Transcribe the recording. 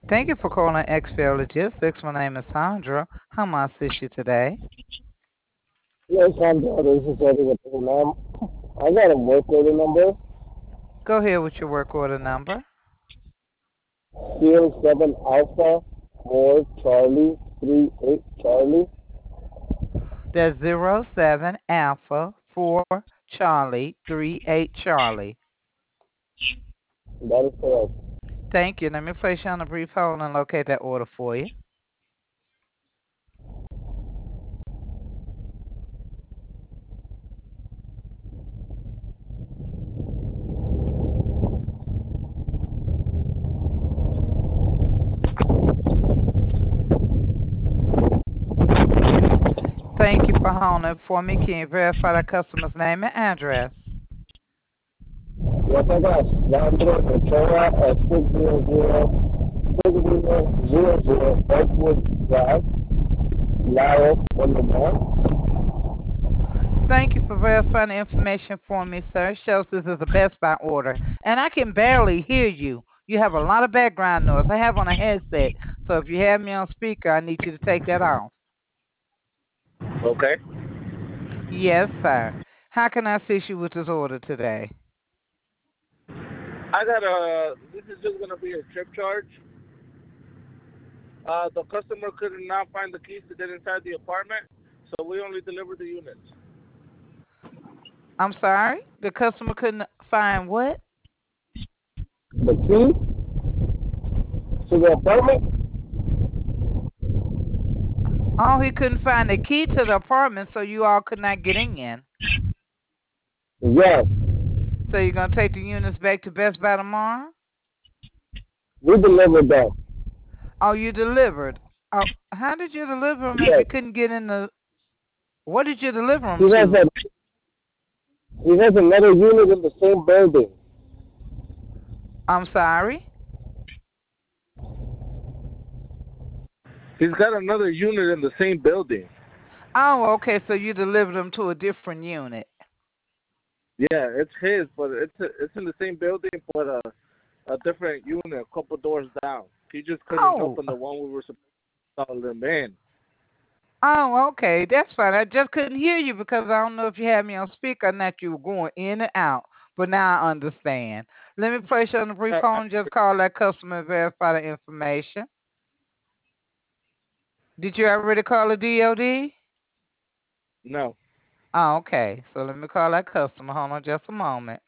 Thank you for calling XPL Logistics. My name is Sandra. How may I assist you today? Yes, Sandra, this is Eddie with the ma'am. I got a work order number, Go ahead with your work order number. Seal 7 Alpha 4 Charlie 38 Charlie. That's 07 Alpha 4 Charlie 38 Charlie. That is correct. Thank you. Let me place you on a brief hold and locate that order for you. Thank you for holding for me. Can you verify the customer's name and address? Yes, I got Sandra Ventura at 600 Oakwood Drive, Lyle, Illinois. Thank you for verifying the information for me, sir. It shows this is a Best Buy order, and I can barely hear you. You have a lot of background noise. I have on a headset, so if you have me on speaker, I need you to take that off. Okay. Yes, sir. How can I assist you with this order today? this is just going to be a trip charge. The customer could not find the keys to get inside the apartment, so we only delivered the units. I'm sorry? The customer couldn't find what? The key to the apartment? Oh, he couldn't find the key to the apartment, so you all could not get in. Yes. So you're going to take the units back to Best Buy tomorrow? We delivered them. Oh, you delivered. Oh, how did you deliver them if Yes. you couldn't get in the? What did you deliver them He has to? a he has another unit in the same building. I'm sorry. He's got another unit in the same building. Oh, okay. So you delivered them to a different unit. Yeah, it's his, but it's in the same building, but a different unit, a couple doors down. He just couldn't Oh, open the one we were supposed to install them in. oh, okay. That's fine. I just couldn't hear you because I don't know if you had me on speaker or not. You were going in and out, but now I understand. Let me place you on the brief hold and just call that customer and verify the information. Did you already call the DOD? No. Oh, okay. So let me call that customer. Hold on just a moment.